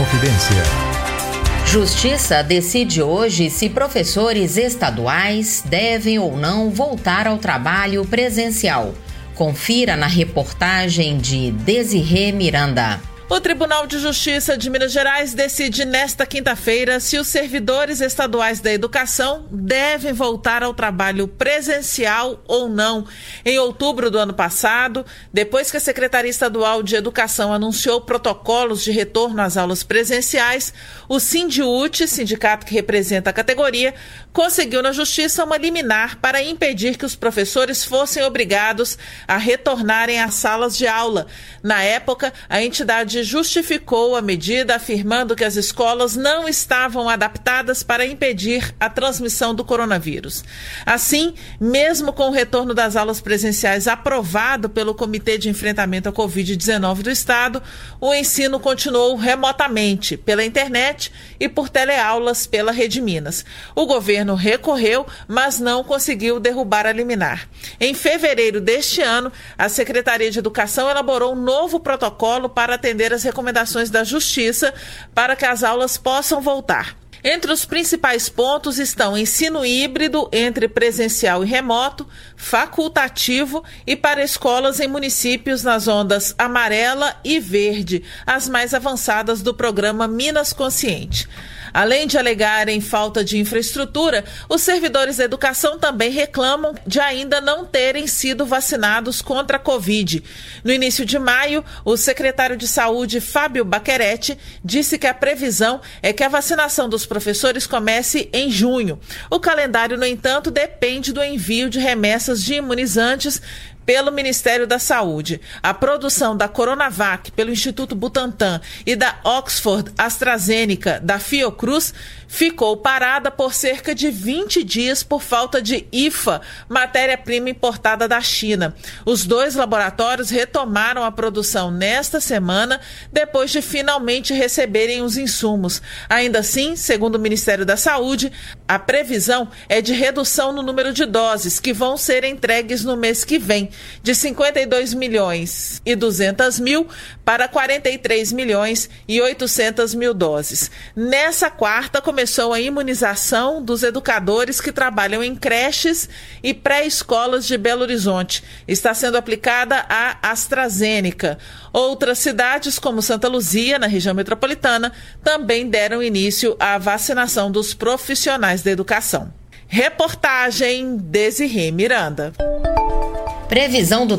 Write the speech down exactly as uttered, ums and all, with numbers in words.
Inconfidência. Justiça decide hoje se professores estaduais devem ou não voltar ao trabalho presencial. Confira na reportagem de Desirê Miranda. O Tribunal de Justiça de Minas Gerais decide nesta quinta-feira se os servidores estaduais da educação devem voltar ao trabalho presencial ou não. Em outubro do ano passado, depois que a Secretaria Estadual de Educação anunciou protocolos de retorno às aulas presenciais, o Sindiúte, sindicato que representa a categoria, conseguiu na Justiça uma liminar para impedir que os professores fossem obrigados a retornarem às salas de aula. Na época, a entidade justificou a medida afirmando que as escolas não estavam adaptadas para impedir a transmissão do coronavírus. Assim, mesmo com o retorno das aulas presenciais aprovado pelo Comitê de Enfrentamento à covid dezenove do Estado, o ensino continuou remotamente, pela internet e por teleaulas pela Rede Minas. O governo recorreu, mas não conseguiu derrubar a liminar. Em fevereiro deste ano, a Secretaria de Educação elaborou um novo protocolo para atender as recomendações da Justiça para que as aulas possam voltar. Entre os principais pontos estão ensino híbrido entre presencial e remoto, facultativo e para escolas em municípios nas ondas amarela e verde, as mais avançadas do programa Minas Consciente. Além de alegarem falta de infraestrutura, os servidores da educação também reclamam de ainda não terem sido vacinados contra a Covid. No início de maio, o secretário de Saúde, Fábio Baquerete, disse que a previsão é que a vacinação dos professores comece em junho. O calendário, no entanto, depende do envio de remessas de imunizantes pelo Ministério da Saúde. A produção da Coronavac pelo Instituto Butantan e da Oxford AstraZeneca da Fiocruz ficou parada por cerca de vinte dias por falta de I F A, matéria-prima importada da China. Os dois laboratórios retomaram a produção nesta semana, depois de finalmente receberem os insumos. Ainda assim, segundo o Ministério da Saúde, a previsão é de redução no número de doses que vão ser entregues no mês que vem, de cinquenta e dois milhões e duzentos mil para quarenta e três milhões e oitocentos mil doses. Nessa quarta, começou a imunização dos educadores que trabalham em creches e pré-escolas de Belo Horizonte. Está sendo aplicada a AstraZeneca. Outras cidades, como Santa Luzia, na região metropolitana, também deram início à vacinação dos profissionais da educação. Reportagem Desirê Miranda. Previsão do